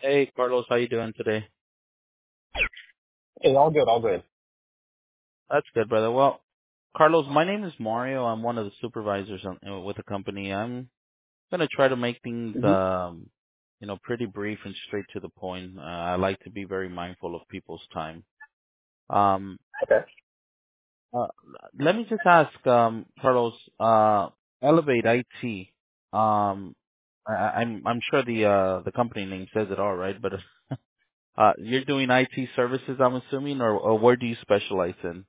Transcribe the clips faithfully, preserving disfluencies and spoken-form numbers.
Hey, Carlos, how you doing today? Hey, all good, all good. That's good, brother. Well, Carlos, my name is Mario. I'm one of the supervisors on, uh, with the company. I'm gonna try to make things, hmm um, you know, pretty brief and straight to the point. Uh, I like to be very mindful of people's time. Um, Okay. uh, Let me just ask, um, Carlos, uh, Elevate I T. Um, I, I'm I'm sure the uh the company name says it all, right? But uh, you're doing I T services, I'm assuming, or, or where do you specialize in?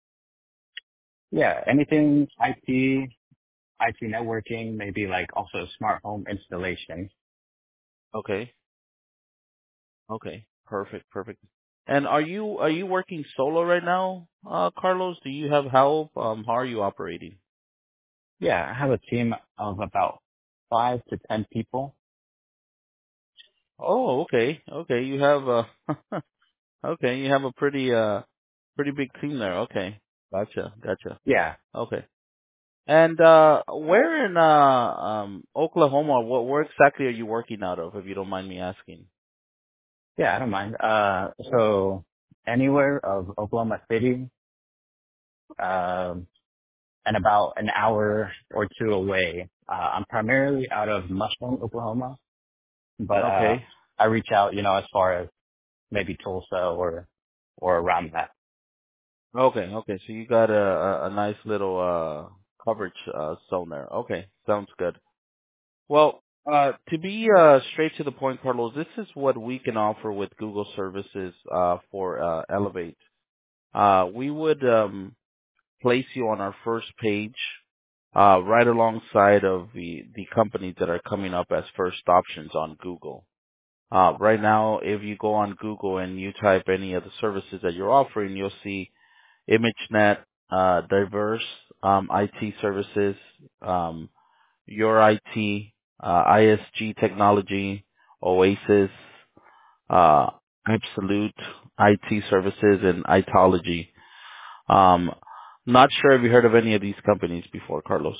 Yeah, anything I T, I T networking, maybe like also smart home installation. Okay. Okay. Perfect. Perfect. And are you are you working solo right now, uh, Carlos? Do you have help? Um, how are you operating? Yeah, I have a team of about five to ten people. Oh, okay. Okay. You have a okay. You have a pretty uh pretty big team there. Okay. Gotcha. Gotcha. Yeah, Okay. And uh where in uh um Oklahoma? What where exactly are you working out of? If you don't mind me asking. yeah, I don't mind. Uh, so anywhere of Oklahoma City, um, and about an hour or two away. Uh, I'm primarily out of Mushroom, Oklahoma, but uh, Okay. I reach out, you know, as far as maybe Tulsa or or around that. Okay, okay. So you got a a, a nice little uh coverage uh zone there. Okay, sounds good. Well, uh to be uh straight to the point, Carlos, this is what we can offer with Google services uh for uh Elevate. Uh we would um place you on our first page uh right alongside of the the companies that are coming up as first options on Google. Uh right now if you go on Google and you type any of the services that you're offering, you'll see ImageNet, uh, diverse um, I T services, um, Your I T, uh, I S G Technology, Oasis, uh, Absolute I T services, and Itology. Um, not sure if you heard of any of these companies before, Carlos.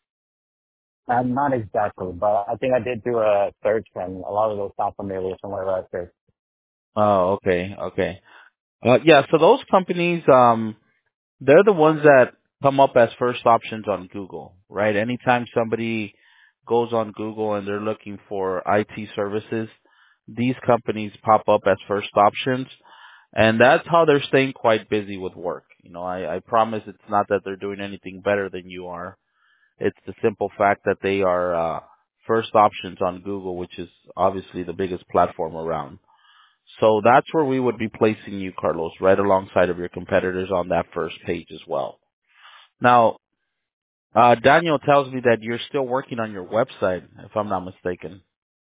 Uh, not exactly, but I think I did do a search and a lot of those sound familiar from where I searched. Oh, okay, okay. Uh, yeah, so those companies, um, they're the ones that come up as first options on Google, right? Anytime somebody goes on Google and they're looking for I T services, these companies pop up as first options. And that's how they're staying quite busy with work. You know, I, I promise it's not that they're doing anything better than you are. It's the simple fact that they are uh, first options on Google, which is obviously the biggest platform around. So that's where we would be placing you, Carlos, right alongside of your competitors on that first page as well. Now, uh, Daniel tells me that you're still working on your website, if I'm not mistaken. Is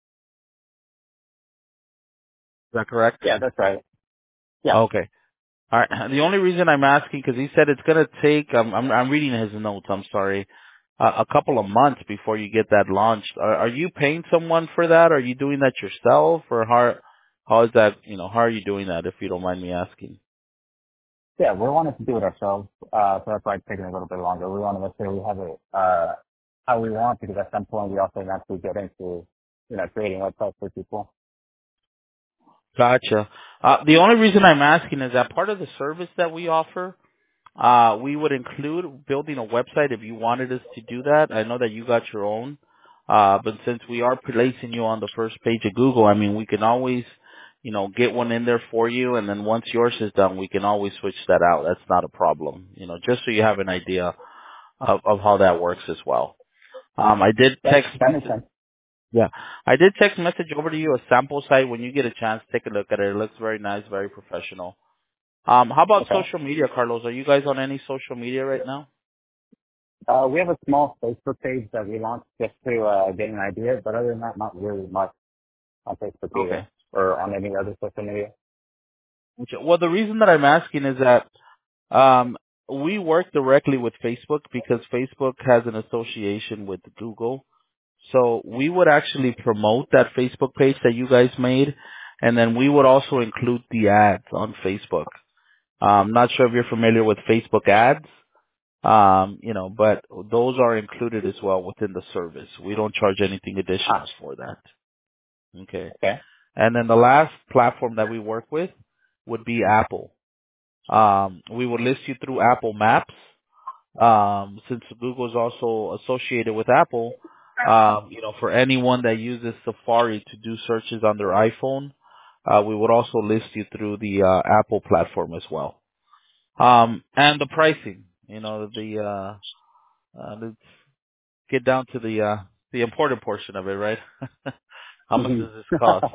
that correct? Yeah, that's right. Yeah. Okay. All right. The only reason I'm asking, because he said it's going to take, I'm, I'm, I'm reading his notes, I'm sorry, uh, a couple of months before you get that launched. Are, are you paying someone for that? Are you doing that yourself? Or how, how is that, you know, how are you doing that, if you don't mind me asking? Yeah, we wanted to do it ourselves, uh, so that's why it's taking a little bit longer. We want to make sure we have it, uh, how we want, because at some point we also have to get into, you know, creating websites for people. Gotcha. Uh, the only reason I'm asking is that part of the service that we offer, Uh, we would include building a website if you wanted us to do that. I know that you got your own. Uh, but since we are placing you on the first page of Google, I mean, we can always, you know, get one in there for you. And then once yours is done, we can always switch that out. That's not a problem. You know, just so you have an idea of, of how that works as well. Um, I did That, text that makes message. sense. Yeah, I did text message over to you a sample site. When you get a chance, take a look at it. It looks very nice, very professional. Um, how about Okay. social media, Carlos? Are you guys on any social media right now? Uh, we have a small Facebook page that we launched just to, uh, get an idea, but other than that, not really much on Facebook Okay. either, or on any other social media. Okay. Well, the reason that I'm asking is that um, we work directly with Facebook because Facebook has an association with Google. So we would actually promote that Facebook page that you guys made, and then we would also include the ads on Facebook. Um, not sure if you're familiar with Facebook ads, um, you know, but those are included as well within the service. We don't charge anything additional Ah, for that. Okay. okay. And then the last platform that we work with would be Apple. Um, we would list you through Apple Maps. Um, since Google is also associated with Apple, um, you know, for anyone that uses Safari to do searches on their iPhone, uh, we would also list you through the uh, Apple platform as well. Um, and the pricing, you know, the uh, uh, let's get down to the uh, the important portion of it, right? How much hmm does this cost?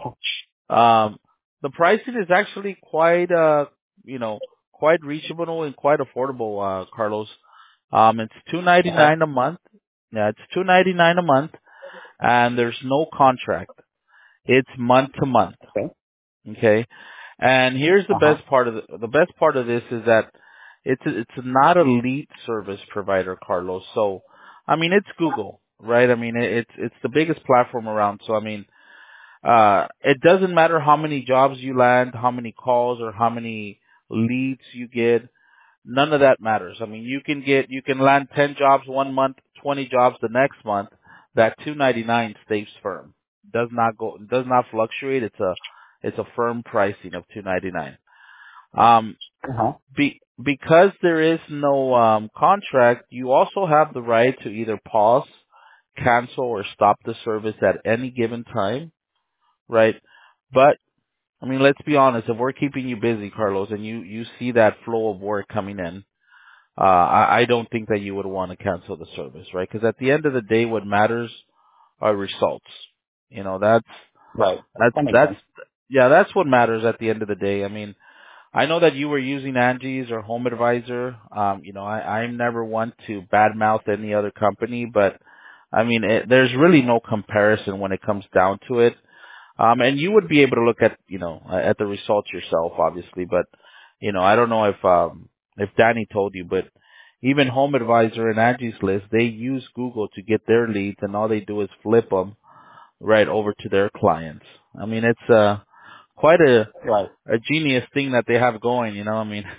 Um, the pricing is actually quite, uh, you know, quite reachable and quite affordable, uh, Carlos. Um, it's two ninety Okay. nine a month. Yeah, it's two ninety nine a month, and there's no contract. It's month to month. Okay. Okay, and here's the Uh huh. best part of the, the best part of this is that it's it's not a lead service provider, Carlos. So, I mean, it's Google, right? I mean, it, it's it's the biggest platform around. So, I mean, uh, it doesn't matter how many jobs you land, how many calls or how many leads you get. None of that matters. I mean, you can get, you can land ten jobs one month, twenty jobs the next month. That two ninety-nine stays firm. Does not go, does not fluctuate. It's a, it's a firm pricing of two ninety-nine. Um, Uh huh. be, because there is no, um, contract, you also have the right to either pause, cancel, or stop the service at any given time, right? But I mean, let's be honest. If we're keeping you busy, Carlos, and you you see that flow of work coming in, uh, I, I don't think that you would want to cancel the service, right? Because at the end of the day, what matters are results. You know, that's Right. that's That makes that's sense. yeah, that's what matters at the end of the day. I mean, I know that you were using Angie's or Home Advisor. Um, you know, I, I'm never one to badmouth any other company, but I mean, it, there's really no comparison when it comes down to it. Um, and you would be able to look at, you know, uh, at the results yourself, obviously. But, you know, I don't know if, um, if Danny told you, but even Home Advisor and Angie's List, they use Google to get their leads, and all they do is flip them right over to their clients. I mean, it's uh, quite a Right. a genius thing that they have going. You know, I mean,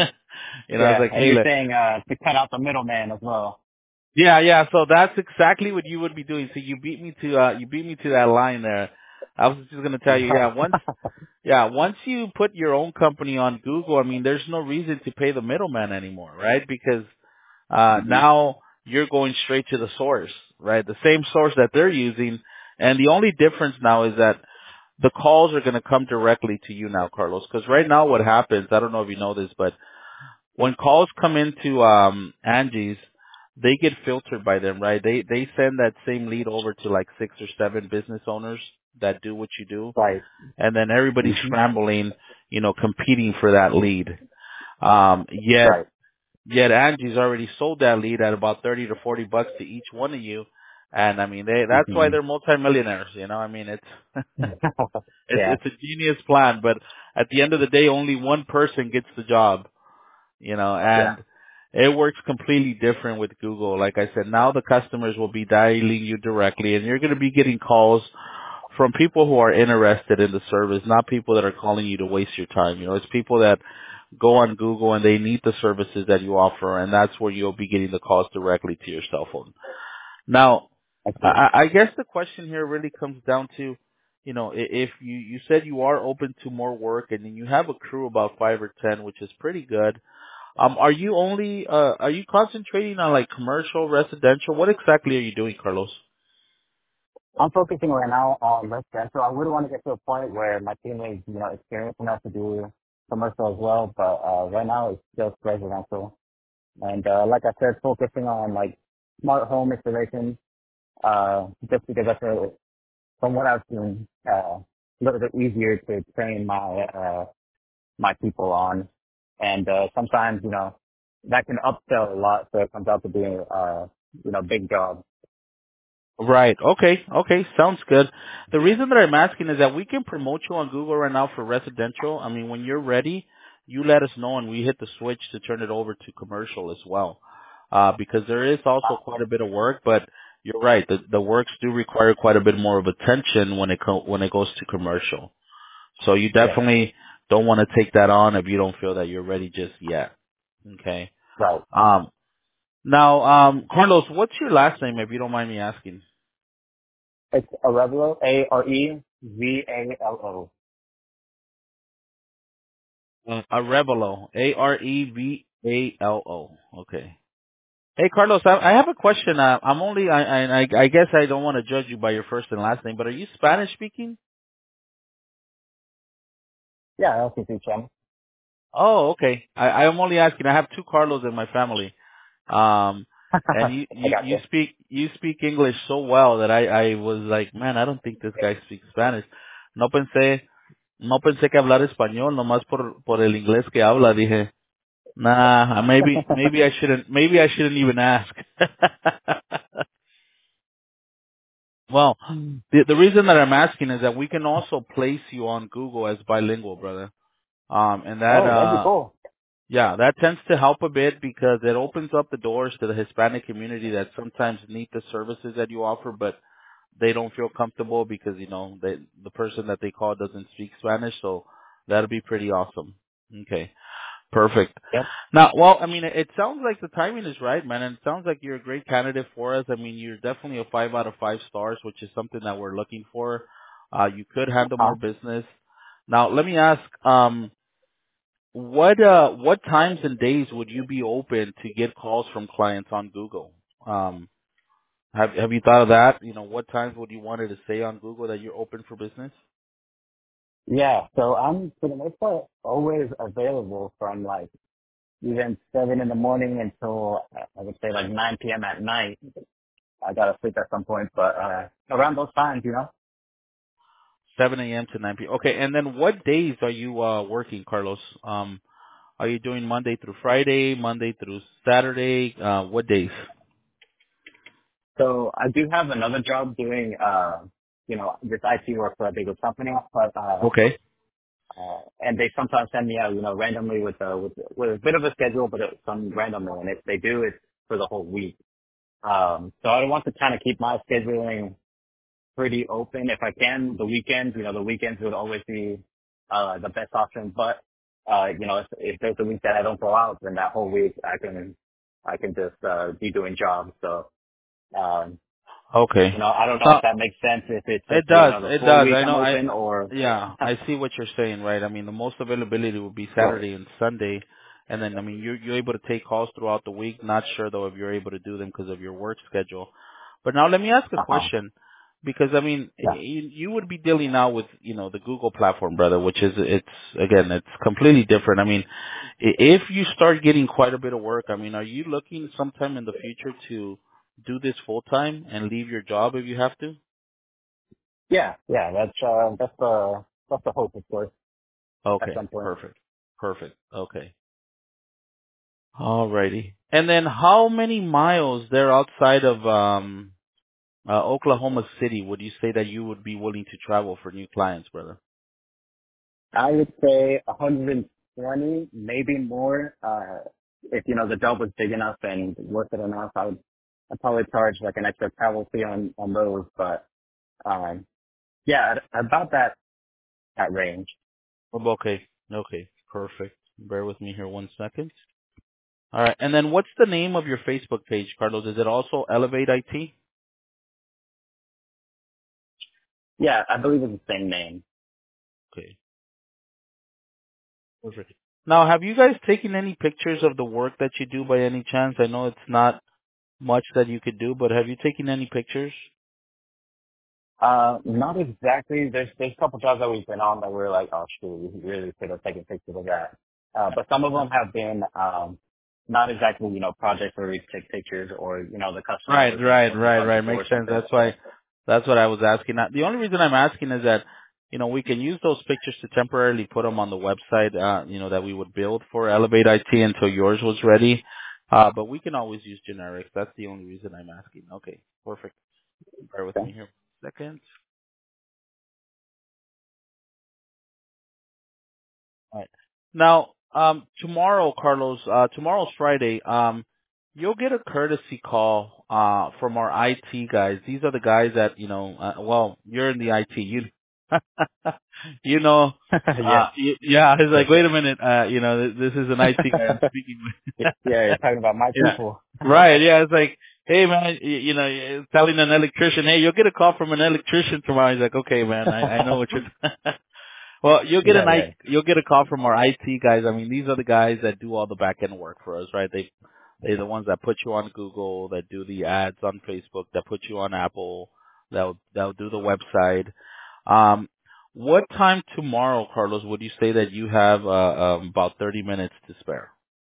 you know, it's Yeah. like, And hey, you're look, saying uh to cut out the middleman as well. yeah, yeah. So that's exactly what you would be doing. So you beat me to, uh, you beat me to that line there. I was just gonna tell you, yeah, once Yeah, once you put your own company on Google, I mean, there's no reason to pay the middleman anymore, right? Because uh hmm now you're going straight to the source, right? The same source that they're using, and the only difference now is that the calls are going to come directly to you now, Carlos. Because right now, what happens? I don't know if you know this, but when calls come into um Angie's, they get filtered by them, right? They they send that same lead over to like six or seven business owners that do what you do, Right. and then everybody's hmm scrambling, you know, competing for that lead. Um, yet, Right. yet Angie's already sold that lead at about thirty to forty bucks to each one of you. And I mean, they, that's why hmm they're multimillionaires, you know, I mean, it's, it's, yeah. it's a genius plan, but at the end of the day, only one person gets the job, you know, Yeah. and it works completely different with Google. Like I said, now the customers will be dialing you directly, and you're going to be getting calls from people who are interested in the service, not people that are calling you to waste your time. You know, it's people that go on Google and they need the services that you offer, and that's where you'll be getting the calls directly to your cell phone. Now, I see. I, I guess the question here really comes down to, you know, i- if you, you said you are open to more work and then you have a crew about five or ten, which is pretty good. Um, are you only, uh, are you concentrating on like commercial, residential? What exactly are you doing, Carlos? I'm focusing right now on residential. I would want to get to a point where my team is, you know, experienced enough to do commercial as well, but uh, right now it's just residential. And uh, like I said, focusing on like smart home installations, uh, just because that's a, from what I've seen, uh, a little bit easier to train my uh, my people on. And uh, sometimes, you know, that can upsell a lot, so it comes out to be, uh, you know, big job. Right. Okay. Okay. Sounds good. The reason that I'm asking is that we can promote you on Google right now for residential. I mean, when you're ready, you let us know and we hit the switch to turn it over to commercial as well. Uh, because there is also quite a bit of work, but you're right. The, the works do require quite a bit more of attention when it co- when it goes to commercial. So you Yeah, definitely don't want to take that on if you don't feel that you're ready just yet. Okay. right. Um, now, um, Carlos, what's your last name if you don't mind me asking? It's Arevalo, A R E V A L O. Uh, Arevalo. A R E V A L O. Okay. Hey, Carlos, I, I have a question. Uh, I'm only, I, I, I I guess I don't want to judge you by your first and last name, but are you Spanish speaking? Yeah, I'll keep you, Chen. Oh, okay. I, I'm only asking. I have two Carlos in my family. Um, and you, I you, got you you. speak, you speak English so well that I, I was like, man, I don't think this guy speaks Spanish. No pensé, no pensé que hablar español, nomás por, por el inglés que habla. Dije, nah, maybe, maybe I shouldn't, maybe I shouldn't even ask. Well, the, the reason that I'm asking is that we can also place you on Google as bilingual, brother. Um, and that, Oh, that'd be uh, cool. yeah, that tends to help a bit because it opens up the doors to the Hispanic community that sometimes need the services that you offer, but they don't feel comfortable because, you know, they, the person that they call doesn't speak Spanish. So that'll be pretty awesome. Okay. Perfect. Yep. Now, well, I mean, it, it sounds like the timing is right, man, and it sounds like you're a great candidate for us. I mean, you're definitely a five out of five stars, which is something that we're looking for. Uh, you could handle Huh? more business. Now, let me ask, um, what uh what times and days would you be open to get calls from clients on Google? Um have have you thought of that? You know, what times would you want it to say on Google that you're open for business? Yeah, so I'm for the most part always available from like even seven in the morning until uh, I would say like nine p m at night. I gotta sleep at some point, but uh around those times, you know. seven a m to nine p m. Okay, and then what days are you uh working, Carlos? Um are you doing Monday through Friday, Monday through Saturday? Uh what days? So I do have another job doing uh you know, this I T work for a bigger company, but uh Okay. uh and they sometimes send me out, you know, randomly with a with, with a bit of a schedule, but it's some randomly, and if they do, it's for the whole week. Um so I want to kind of keep my scheduling pretty open if I can. The weekends, you know, the weekends would always be uh the best option. But uh, you know, if, if there's a week that I don't go out, then that whole week I can I can just uh be doing jobs. So um, you Okay. know, I don't know if Now, that makes sense if it's it just you does. know the It full does. week I I'm know. I open or yeah. I see what you're saying, right? I mean, the most availability would be right. Saturday and Sunday, and then I mean, you're you're able to take calls throughout the week. Not sure though if you're able to do them because of your work schedule. But now let me ask a Uh huh. question, because I mean, Yeah. you, you would be dealing now with you know the Google platform, brother, which is it's again it's completely different. I mean, i- if you start getting quite a bit of work, I mean, are you looking sometime in the future to do this full time and leave your job if you have to? Yeah. Yeah. That's uh that's the that's the hope, of course, at Okay, some point. perfect. Perfect. Okay. Alrighty. And then how many miles there outside of um uh, Oklahoma City would you say that you would be willing to travel for new clients, brother? I would say one hundred twenty, maybe more. Uh, if you know the job was big enough and worth it enough, I would I'd probably charge like an extra travel fee on on those. But um, yeah, at- about that that range. Oh, okay. Okay. Perfect. Bear with me here one second. All right. And then what's the name of your Facebook page, Carlos? Is it also Elevate I T? Yeah, I believe it's the same name. Okay. Perfect. Now, have you guys taken any pictures of the work that you do by any chance? I know it's not much that you could do, but have you taken any pictures? Uh, not exactly. There's there's a couple jobs that we've been on that we're like, oh shoot, we really could have taken pictures of that. Uh, but some of them have been um, not exactly you know projects where we take pictures or you know the customer Right, was right, looking right, out the right. door or Makes sense. something. That's why, that's what I was asking. Now, the only reason I'm asking is that, you know, we can use those pictures to temporarily put them on the website, uh, you know, that we would build for Elevate I T until yours was ready. Uh, but we can always use generics. That's the only reason I'm asking. Okay, perfect. Bear with Okay. me here for a second. All right. Now, um, tomorrow, Carlos, uh, tomorrow's Friday. Um, you'll get a courtesy call uh from our I T guys. These are the guys that you know. Uh, well, you're in the I T. You, you know. Yeah. Uh, y- yeah. It's like, wait a minute. Uh, you know, th- this is an I T guy I'm speaking with. yeah, you're talking about my Yeah. people. Right. Yeah. It's like, hey man, you, you know, you're telling an electrician, hey, you'll get a call from an electrician tomorrow. He's like, okay, man, I, I know what you're. Well, you'll get Yeah, an I, right. you'll get a call from our I T guys. I mean, these are the guys that do all the back end work for us, right? They, they're the ones that put you on Google, that do the ads on Facebook, that put you on Apple, that'll, that'll do the website. Um, what time tomorrow, Carlos, would you say that you have, uh, um, about thirty minutes to spare?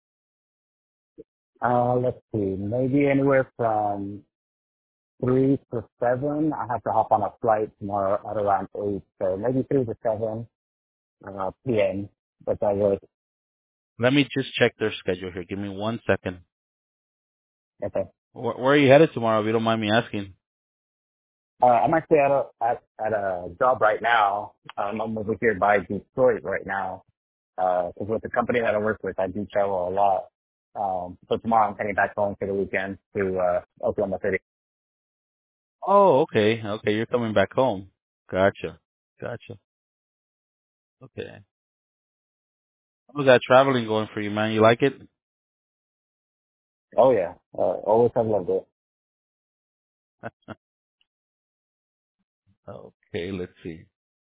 Uh, let's see. Maybe anywhere from three to seven. I have to hop on a flight tomorrow at around eight, so maybe three to seven uh, p m. But that was Let me just check their schedule here. Give me one second. okay. Where, where are you headed tomorrow, if you don't mind me asking? Uh, I'm actually at a at, at a job right now. Um, I'm over here by Detroit right now. Because with the company that I work with, I do travel a lot. Um, so tomorrow I'm heading back home for the weekend to uh, Oklahoma City. Oh, okay. Okay, you're coming back home. Gotcha. Gotcha. Okay. How's that traveling going for you, man? You like it? Oh yeah, uh, always have loved it. Okay, let's see.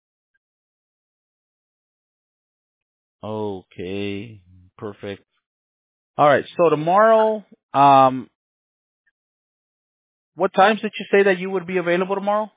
Okay, perfect. All right, so tomorrow, um, what times did you say that you would be available tomorrow?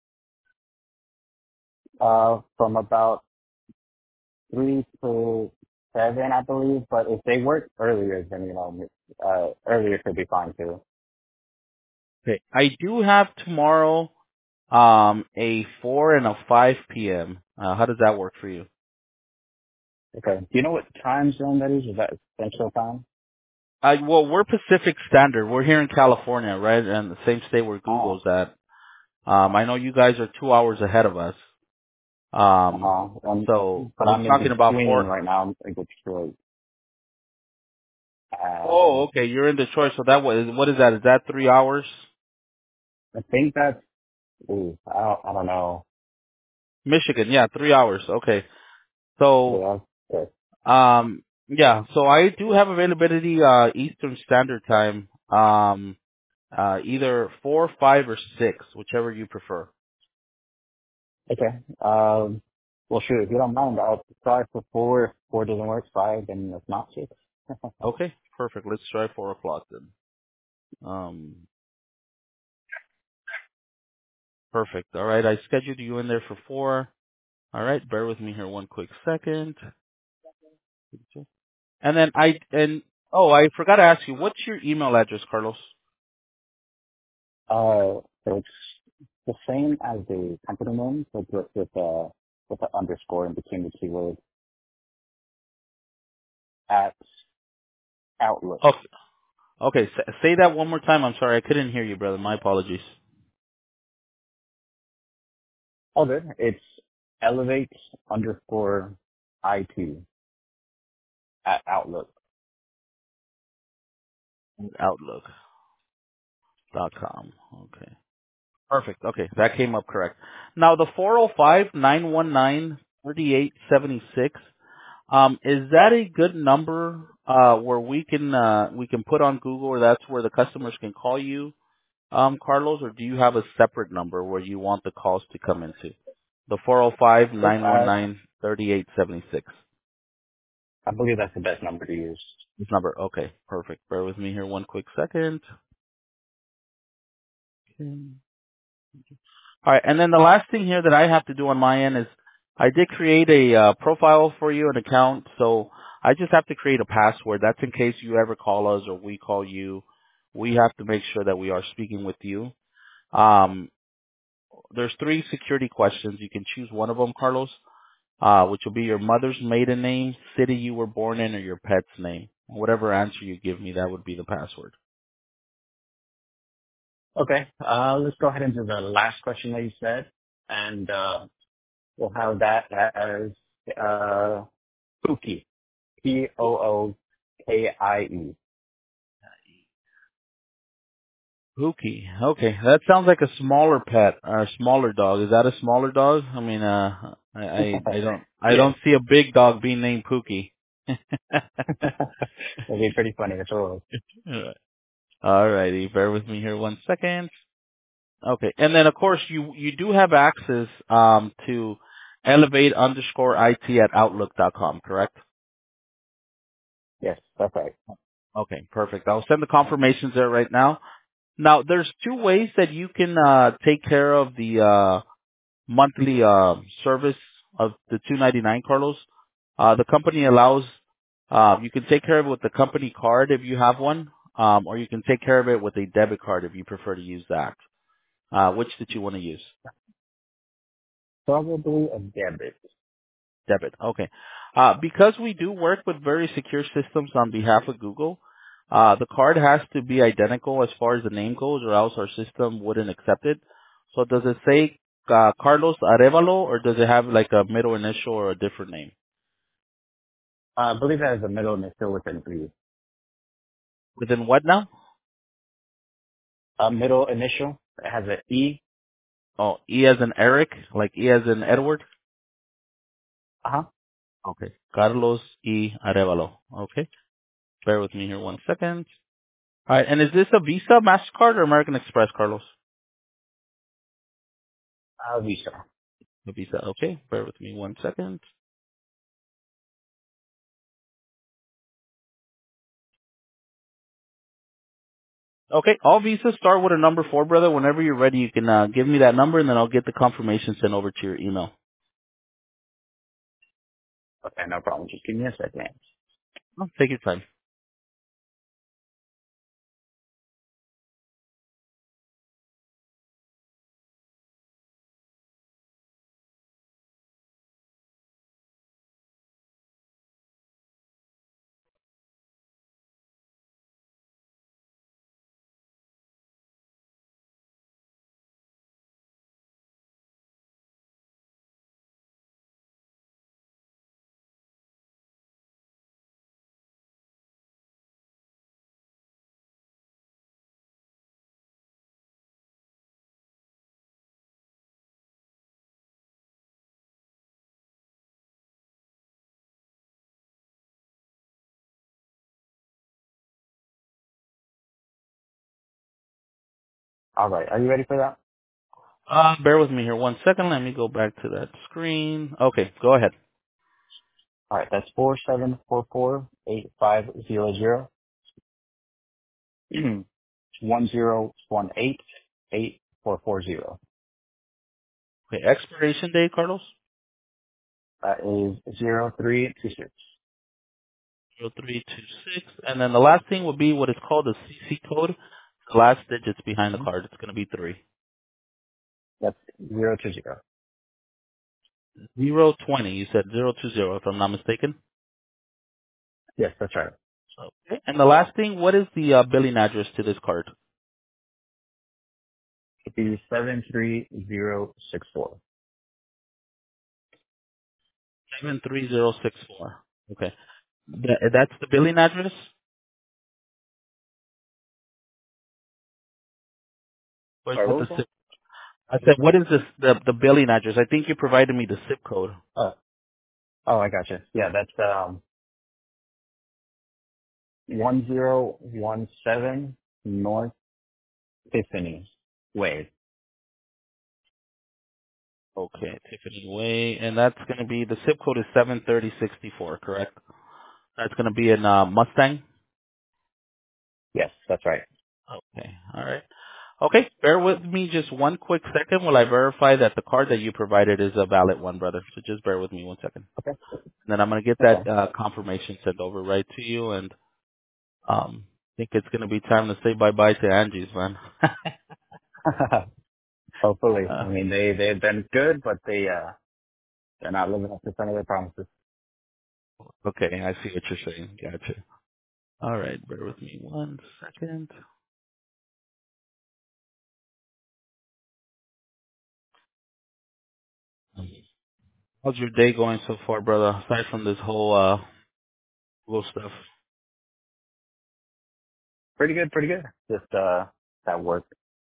Uh, from about three to seven, I believe. But if they work earlier, then you know, uh, earlier could be fine too. Okay, I do have tomorrow, um, a four and a five p m. Uh, how does that work for you? Okay. Do you know what time zone that is? Is that Central Time? Uh, well, we're Pacific Standard. We're here in California, right? And the same state where Oh, Google's at. Um, I know you guys are two hours ahead of us. Um, uh-huh. Um, so but we're I'm in talking about between four. right now. I'm in Detroit. Oh, Um, okay. You're in Detroit, so that was what is that? Is that three hours? I think that's. Ooh, I don't. I don't know. Michigan, yeah, three hours. Okay. So, Yeah. Okay. um, yeah. So I do have availability uh, Eastern Standard Time. Um, uh, either four, five, or six, whichever you prefer. Okay. Um. Well, sure. If you don't mind, I'll try for four. If four doesn't work, five, and if not, six. Okay, perfect. Let's try four o'clock then. Um, perfect. All right, I scheduled you in there for four. All right, bear with me here one quick second. And then I and oh, I forgot to ask you, what's your email address, Carlos? Uh. So it's the same as the company name, but just with uh with an underscore in between the keywords at Outlook. Oh, okay. s- Say that one more time. I'm sorry, I couldn't hear you, brother. My apologies. Oh, good. It's elevate underscore it at Outlook. Outlook dot com. Okay. Perfect. Okay, that came up correct. Now the four zero five nine one nine three eight seven six. Um, is that a good number uh, where we can uh, we can put on Google, or that's where the customers can call you, um, Carlos, or do you have a separate number where you want the calls to come into? The four zero five Yep. nine one Uh, nine three eight seven six. I believe that's the best number to use. This number. Okay, perfect. Bear with me here one quick second. Okay. All right, and then the last thing here that I have to do on my end is I did create a uh, profile for you, an account. So I just have to create a password. That's in case you ever call us or we call you. We have to make sure that we are speaking with you. Um, there's three security questions. You can choose one of them, Carlos, uh, which will be your mother's maiden name, city you were born in, or your pet's name. Whatever answer you give me, that would be the password. Okay. Uh, let's go ahead and do the last question that you said, and uh, we'll have that as uh, Pookie. P O O K I E. Pookie. Okay, that sounds like a smaller pet or a smaller dog. Is that a smaller dog? I mean, uh, I, I, I don't, I Yes. don't see a big dog being named Pookie. It'd be pretty funny as well. Alright. All righty. Bear with me here one second. Okay. And then of course you you do have access um to elevate underscore it at outlook dot com, correct? Yes, that's right. Okay, perfect. I'll send the confirmations there right now. Now there's two ways that you can uh take care of the uh monthly uh service of the two ninety-nine, Carlos. Uh the company allows uh you can take care of it with the company card if you have one, um or you can take care of it with a debit card if you prefer to use that. Uh which did you want to use? Probably a debit. Debit. Okay. Uh, because we do work with very secure systems on behalf of Google, uh, the card has to be identical as far as the name goes, or else our system wouldn't accept it. So does it say uh, Carlos Arevalo, or does it have like a middle initial or a different name? Uh, I believe it has a middle initial with an E. Within what now? A middle initial. It has an E. Oh, E as in Eric, like E as in Edward. Uh-huh. Okay. Carlos E Arevalo. Okay. Bear with me here one second. All right. And is this a Visa, Mastercard, or American Express, Carlos? Uh, Visa. A Visa. Okay. Bear with me one second. Okay, all visas start with a number four, brother. Whenever you're ready, you can uh, give me that number, and then I'll get the confirmation sent over to your email. Okay, no problem. Just give me a second. Oh, take your time. All right. Are you ready for that? Uh, bear with me here one second. Let me go back to that screen. Okay, go ahead. All right. That's four seven four four eight five zero zero one zero one eight eight four four zero. Okay, expiration date, Carlos. That is zero three two six. Zero three two six, and then the last thing will be what is called the C C code. The last digits behind the Mm-hmm. card. It's going to be three. That's zero two zero. Zero twenty. You said zero two zero, if I'm not mistaken. Yes, that's right. Okay. And the last thing, what is the uh, billing address to this card? It'd be seven three zero six four. Seven three zero six four. Okay. That, that's the billing address. Where's Sorry, with what the was that? zip? I said, what is this, the the billing address? I think you provided me the zip code. Oh, oh, I gotcha. Yeah, that's um one zero one seven North Tiffany Way. Okay, Tiffany Way, and that's going to be the zip code is seven thirty sixty four, correct? That's going to be in uh, Mustang. Yes, that's right. Okay, all right. Okay, bear with me just one quick second while I verify that the card that you provided is a valid one, brother. So just bear with me one second. Okay, And then I'm going to get no that problem. uh, confirmation sent over right to you, and um, I think it's going to be time to say bye bye to Angie's, man. Hopefully. I uh, mean, they, they've been good, but they, uh, they're not living up to some of their promises. okay, I see what you're saying. Gotcha. All right, bear with me one second. How's your day going so far, brother? Aside from this whole uh little stuff. Pretty good, pretty good. Just, uh, that work.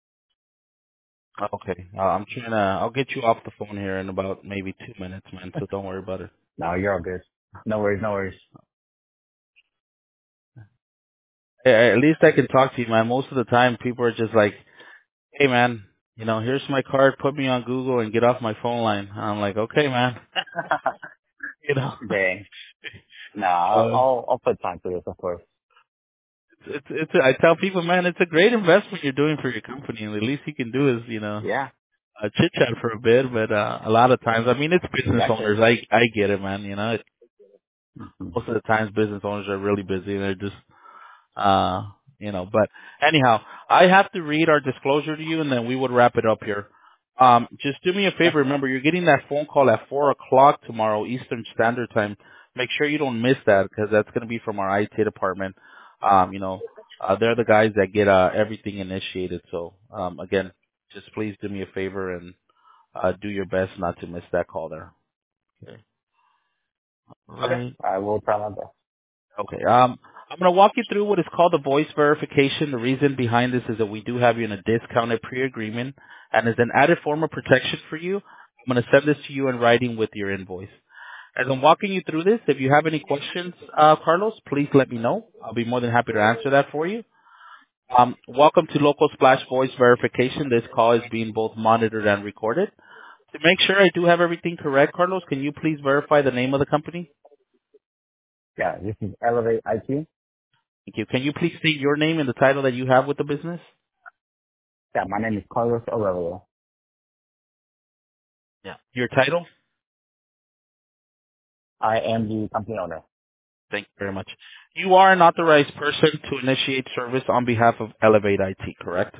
Okay, uh, I'm trying to. I'll get you off the phone here in about maybe two minutes, man. So don't worry about it. No, you're all good. No worries, no worries. A- At least I can talk to you, man. Most of the time, people are just like, "Hey, man, you know, here's my card. Put me on Google and get off my phone line." I'm like, "Okay, man." You know, Dang. No, I'll, uh, I'll I'll put time to this, of course. it's it's. I tell people, man, it's a great investment you're doing for your company, and the least you can do is, you know, Yeah, uh, chit chat for a bit. But uh, a lot of times, I mean, it's business exactly. owners. I I get it, man. You know, it, Mhm. most of the times business owners are really busy. And they're just Uh, you know, but anyhow, I have to read our disclosure to you, and then we would wrap it up here. Um, just do me a Okay. favor. Remember, you're getting that phone call at four o'clock tomorrow Eastern Standard Time. Make sure you don't miss that because that's going to be from our I T department. Um, you know, uh, they're the guys that get uh, everything initiated. So, um, again, just please do me a favor and uh, do your best not to miss that call there. Okay. All Okay. right. I will try my best. Okay. Um, I'm going to walk you through what is called the voice verification. The reason behind this is that we do have you in a discounted pre-agreement, and as an added form of protection for you, I'm going to send this to you in writing with your invoice. As I'm walking you through this, if you have any questions, uh, Carlos, please let me know. I'll be more than happy to answer that for you. Um, welcome to Local Splash Voice Verification. This call is being both monitored and recorded. To make sure I do have everything correct, Carlos, can you please verify the name of the company? Yeah, this is Elevate I T. Thank you. Can you please state your name and the title that you have with the business? Yeah, my name is Carlos Aurelio. Yeah. Your title? I am the company owner. Thank you very much. You are an authorized person to initiate service on behalf of Elevate I T, correct?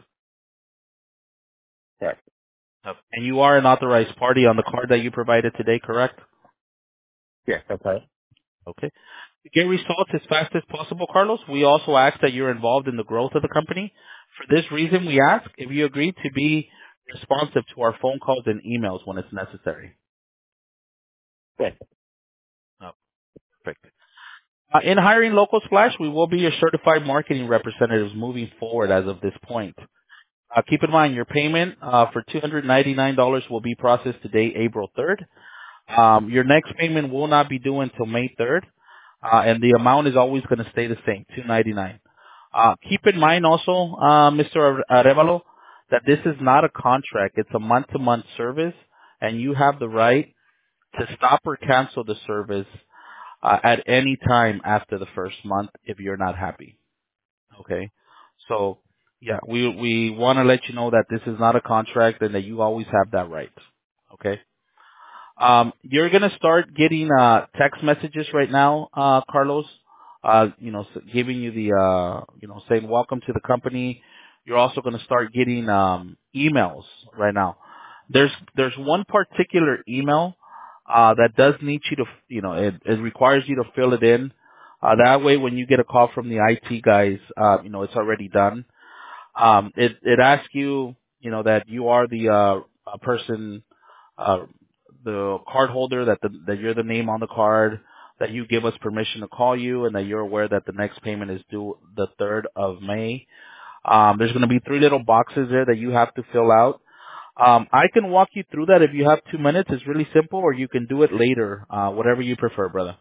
Yes. Yep. And you are an authorized party on the card that you provided today, correct? Yes, that's right. Okay. To get results as fast as possible, Carlos, we also ask that you're involved in the growth of the company. For this reason, we ask if you agree to be responsive to our phone calls and emails when it's necessary. Yes. Oh, perfect. Uh, in hiring Local Splash, we will be your certified marketing representatives moving forward as of this point. Uh, keep in mind, your payment uh, for two hundred ninety-nine dollars will be processed today, April third. Um, your next payment will not be due until May third, uh, and the amount is always going to stay the same, two hundred ninety-nine dollars. Uh, keep in mind also, uh, Mister Arevalo, that this is not a contract. It's a month-to-month service, and you have the right to stop or cancel the service uh, at any time after the first month if you're not happy. Okay. So yeah, we we want to let you know that this is not a contract and that you always have that right. Okay. Um, you're gonna start getting uh text messages right now, uh, Carlos. Uh, you know, s- giving you the uh, you know, saying welcome to the company. You're also gonna start getting um emails right now. There's there's one particular email uh that does need you to, you know, it, it requires you to fill it in. Uh, that way, when you get a call from the I T guys, uh, you know, it's already done. Um, it it asks you, you know, that you are the uh, uh person, uh, the card holder, that the that you're the name on the card, that you give us permission to call you, and that you're aware that the next payment is due the third of May. Um, there's going to be three little boxes there that you have to fill out. Um, I can walk you through that if you have two minutes. It's really simple, or you can do it later, uh, whatever you prefer, brother.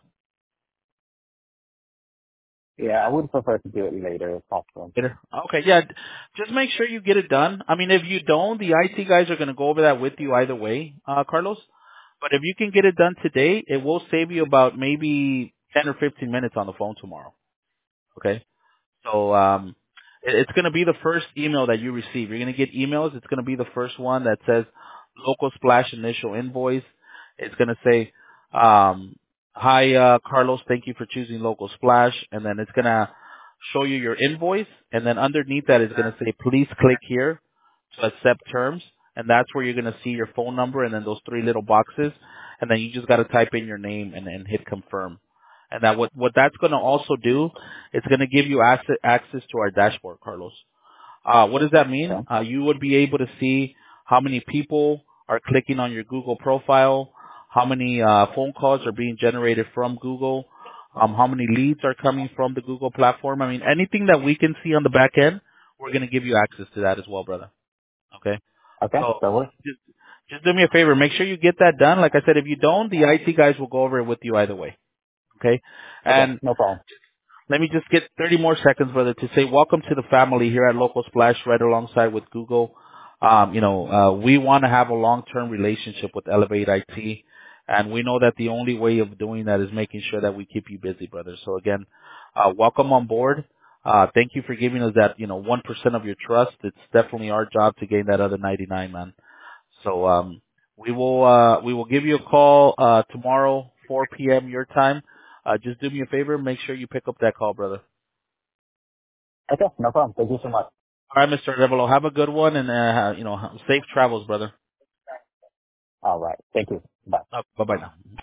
Yeah, I would prefer to do it later if possible. Later. Okay, yeah. Just make sure you get it done. I mean, if you don't, the I T guys are going to go over that with you either way, uh, Carlos. But if you can get it done today, it will save you about maybe ten or fifteen minutes on the phone tomorrow. Okay? So um, it- it's going to be the first email that you receive. You're going to get emails. It's going to be the first one that says local splash initial invoice. It's going to say, um, hi, uh, Carlos, thank you for choosing local splash. And then it's going to show you your invoice. And then underneath that, it's going to say, please click here to accept terms. And that's where you're going to see your phone number and then those three little boxes. And then you just got to type in your name and, and hit confirm. And that what, what that's going to also do, it's going to give you access, access to our dashboard, Carlos. Uh, what does that mean? Yeah. Uh, you would be able to see how many people are clicking on your Google profile, how many uh, phone calls are being generated from Google, um, how many leads are coming from the Google platform. I mean, anything that we can see on the back end, we're going to give you access to that as well, brother. Okay? Okay, So that works. just, just do me a favor. Make sure you get that done. Like I said, if you don't, the I T guys will go over it with you either way. Okay? Okay, And no problem. Let me just get thirty more seconds, brother, to say welcome to the family here at Local Splash, right alongside with Google. Um, you know, uh, we want to have a long-term relationship with Elevate I T, and we know that the only way of doing that is making sure that we keep you busy, brother. So again, uh, welcome on board. Uh, thank you for giving us that, you know, one percent of your trust. It's definitely our job to gain that other ninety-nine, man. So, um, we will, uh, we will give you a call, uh, tomorrow, four p.m. your time. Uh, just do me a favor, make sure you pick up that call, brother. Okay, no problem. Thank you so much. All right, Mister Revelo, have a good one, and uh, you know, safe travels, brother. All right. Thank you. Bye. Uh, bye bye now.